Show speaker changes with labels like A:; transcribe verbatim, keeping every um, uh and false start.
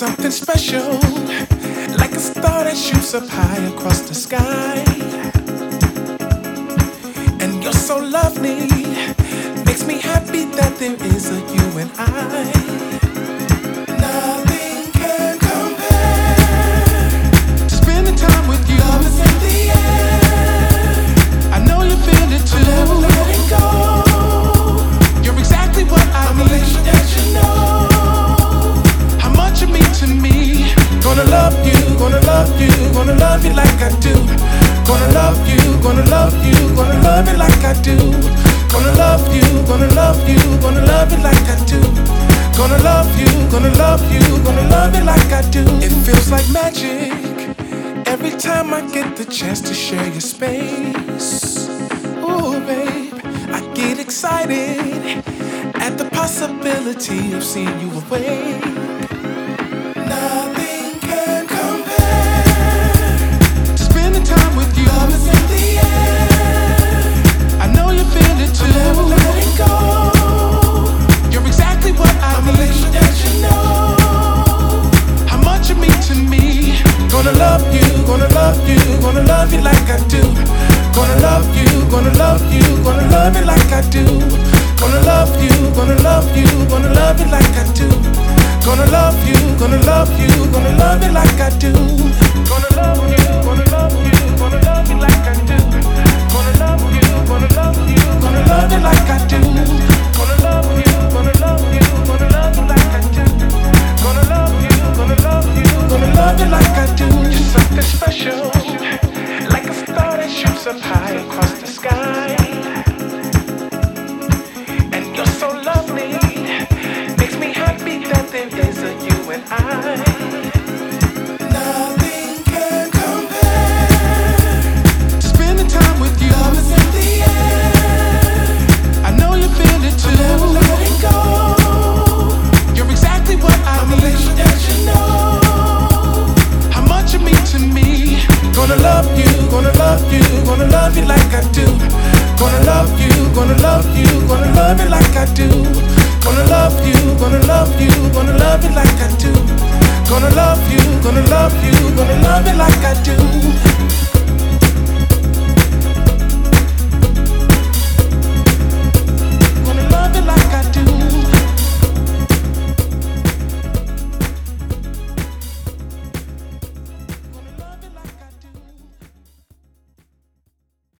A: something special, like a star that shoots up high across the sky. And you're so lovely, makes me happy that there is a you and I. Nothing can compare. Spending time with you, love is in the air. I know you feel it too. Never letting go. You're exactly what I I'ma need. Make sure that you know how much you mean to me. Gonna love you, gonna love you, gonna love you like I do. Gonna love you, gonna love you, gonna love you like I do. Gonna love you, gonna love you, gonna love you like I do. Gonna love you, gonna love you, gonna love you like I do. It feels like magic every time I get the chance to share your space. Ooh, babe, I get excited at the possibility of seeing you awake. Nothing can compare. Spending time with you, love is in the air. I know you feel it too. Never letting go. You're exactly what I I'ma need. Make sure that you know how much you mean to me. Gonna love you, gonna love you, gonna love you like I do. Gonna love you, gonna love you, gonna love you like I do. Gonna love you, gonna love you, gonna love you like I do. Gonna love you, gonna love you, gonna love you like I do. Gonna love you, gonna love you, gonna love you like I do. Gonna love you, gonna love you, gonna love you like I do. Gonna love you, gonna love you, gonna love you like I do. Gonna love you, gonna love you, gonna love you like I do. You're something special, like a star that shoots up high across the sky. And you're so lovely, makes me happy that there is a you and I. Nothing can compare. Spending time with you, love is in the air. I know you feel it too. Never letting go. You're exactly what I I'ma need. Make sure that you know how much you mean to me. Gonna love you, gonna love you, gonna love you like I do. Gonna love you, gonna love you, gonna love you like I do. Gonna love you, gonna love you, gonna love you like I do. Gonna love you, gonna love you, gonna love you like I do.